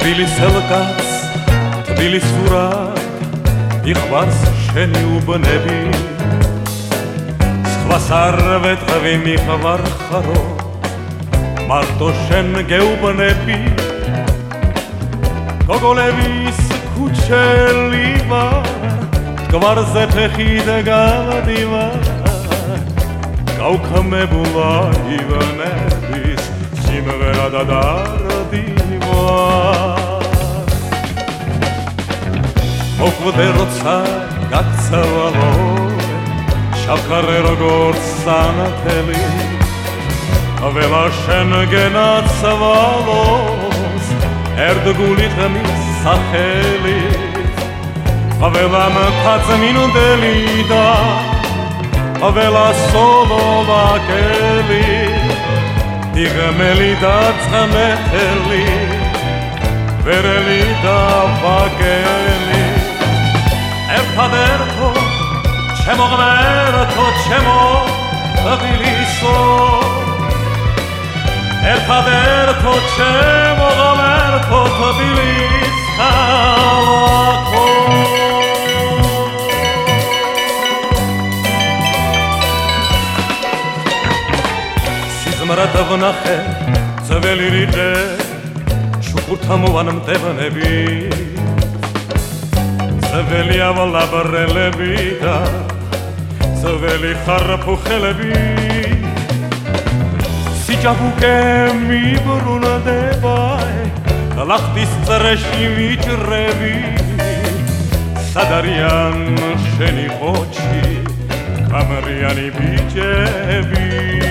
თბილისელკაც თბილისურად მიყვარს შენი უბნები სხვას არ ვეთქვი მიყვარხარო მარტო შენ გეუბნები გოგოლების ქუჩელი ვარ გვარზე ფეხი და გავდივარ გავხმებულა ივანების სიმღერა და დარდივარ მოკვდე როცა გაცვალო შავქარე როგორც სანათელი ველა შენ გენაცვალოს ერთგულით მისახელი ველა მქაცმინდელი და ველა სოლოვაკელი იღმელი და წმეთელი ვერელი და ვაკელი ერთადერთო ჩემო ღმერთო ჩემო თბილისო ერთადერთო ჩემო ღმერთო თბილის ქალაქო სიზმრად ვნახე ძველი რიჯე შუქურთა მოვანმდევნები ძველი ავალაბრელები და ძველი ხარფუხელები სიჯაბუკე მიბრუნდება ლახტის წრეში ვიჭრები სად არიან შენი ყოჩი კამრიანი ბიჭები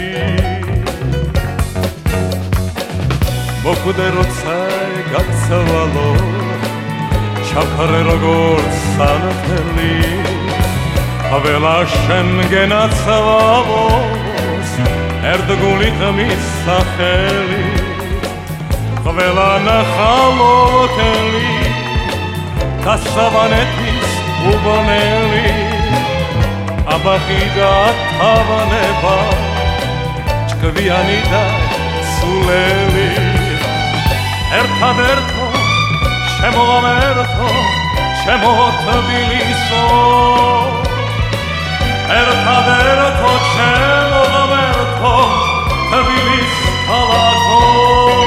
მოკვდე როცა გაცვალო შავქარე როგორც სანათელი ველა შენ გენაცვალოს ერთგულით მისახელი ველა ნახალოთელი დასავანეთის უბნელი აბახი და თავანება ჭკვიანი და სულელი ერთადერთო ჩემო ღმერთო ჩემო თბილისო ერთადერთო ჩემო ღმერთო თბილის ქალაქო